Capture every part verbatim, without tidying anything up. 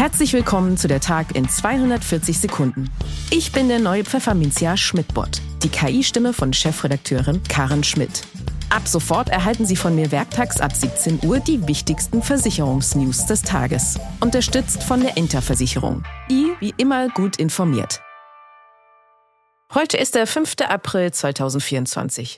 Herzlich willkommen zu der Tag in zweihundertvierzig Sekunden. Ich bin der neue Pfefferminzia Schmidt-Bot, die K I-Stimme von Chefredakteurin Karen Schmidt. Ab sofort erhalten Sie von mir werktags ab siebzehn Uhr die wichtigsten Versicherungsnews des Tages. Unterstützt von der Interversicherung. I wie immer gut informiert. Heute ist der fünfte April zweitausendvierundzwanzig.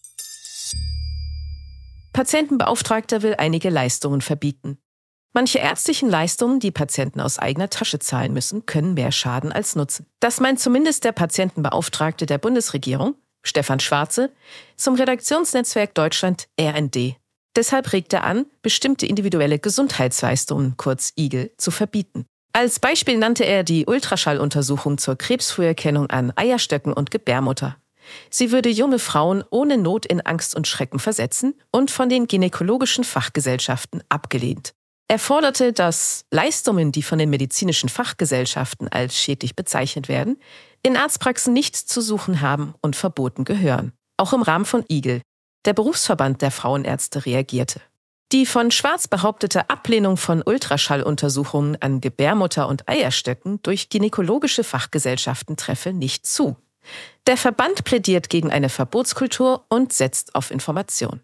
Patientenbeauftragter will einige Leistungen verbieten. Manche ärztlichen Leistungen, die Patienten aus eigener Tasche zahlen müssen, können mehr schaden als nutzen. Das meint zumindest der Patientenbeauftragte der Bundesregierung, Stefan Schwarze, zum Redaktionsnetzwerk Deutschland R N D. Deshalb regt er an, bestimmte individuelle Gesundheitsleistungen, kurz I G E L, zu verbieten. Als Beispiel nannte er die Ultraschalluntersuchung zur Krebsfrüherkennung an Eierstöcken und Gebärmutter. Sie würde junge Frauen ohne Not in Angst und Schrecken versetzen und von den gynäkologischen Fachgesellschaften abgelehnt. Er forderte, dass Leistungen, die von den medizinischen Fachgesellschaften als schädlich bezeichnet werden, in Arztpraxen nichts zu suchen haben und verboten gehören. Auch im Rahmen von I G E L. Der Berufsverband der Frauenärzte reagierte. Die von Schwarz behauptete Ablehnung von Ultraschalluntersuchungen an Gebärmutter und Eierstöcken durch gynäkologische Fachgesellschaften treffe nicht zu. Der Verband plädiert gegen eine Verbotskultur und setzt auf Information.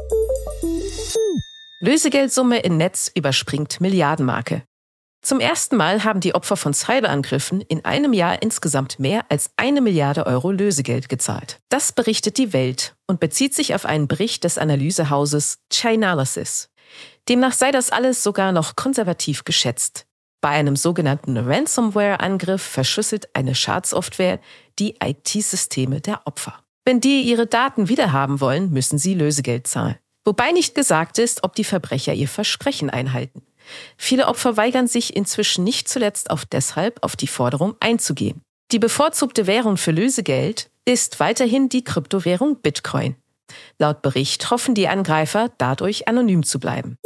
Lösegeldsumme in Netz überspringt Milliardenmarke. Zum ersten Mal haben die Opfer von Cyberangriffen in einem Jahr insgesamt mehr als eine Milliarde Euro Lösegeld gezahlt. Das berichtet die Welt und bezieht sich auf einen Bericht des Analysehauses Chainalysis. Demnach sei das alles sogar noch konservativ geschätzt. Bei einem sogenannten Ransomware-Angriff verschlüsselt eine Schadsoftware die I T-Systeme der Opfer. Wenn die ihre Daten wiederhaben wollen, müssen sie Lösegeld zahlen. Wobei nicht gesagt ist, ob die Verbrecher ihr Versprechen einhalten. Viele Opfer weigern sich inzwischen nicht zuletzt auch deshalb, auf die Forderung einzugehen. Die bevorzugte Währung für Lösegeld ist weiterhin die Kryptowährung Bitcoin. Laut Bericht hoffen die Angreifer, dadurch anonym zu bleiben.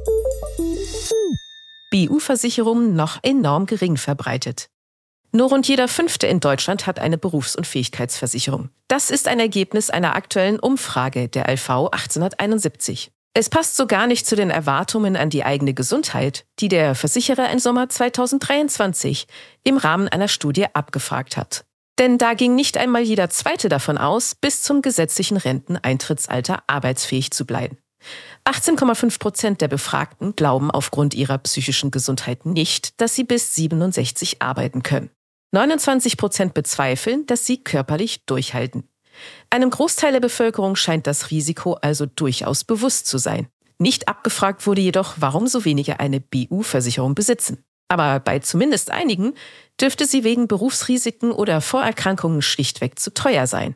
B U-Versicherungen noch enorm gering verbreitet. Nur rund jeder Fünfte in Deutschland hat eine Berufsunfähigkeitsversicherung. Das ist ein Ergebnis einer aktuellen Umfrage der L V achtzehnhunderteinundsiebzig. Es passt so gar nicht zu den Erwartungen an die eigene Gesundheit, die der Versicherer im Sommer zweitausenddreiundzwanzig im Rahmen einer Studie abgefragt hat. Denn da ging nicht einmal jeder Zweite davon aus, bis zum gesetzlichen Renteneintrittsalter arbeitsfähig zu bleiben. achtzehn Komma fünf Prozent der Befragten glauben aufgrund ihrer psychischen Gesundheit nicht, dass sie bis siebenundsechzig arbeiten können. neunundzwanzig Prozent bezweifeln, dass sie körperlich durchhalten. Einem Großteil der Bevölkerung scheint das Risiko also durchaus bewusst zu sein. Nicht abgefragt wurde jedoch, warum so wenige eine B U-Versicherung besitzen. Aber bei zumindest einigen dürfte sie wegen Berufsrisiken oder Vorerkrankungen schlichtweg zu teuer sein.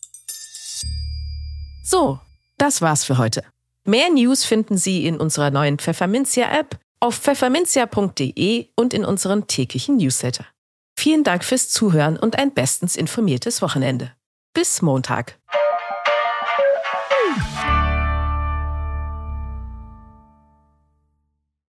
So, das war's für heute. Mehr News finden Sie in unserer neuen Pfefferminzia-App, auf pfefferminzia punkt de und in unserem täglichen Newsletter. Vielen Dank fürs Zuhören und ein bestens informiertes Wochenende. Bis Montag.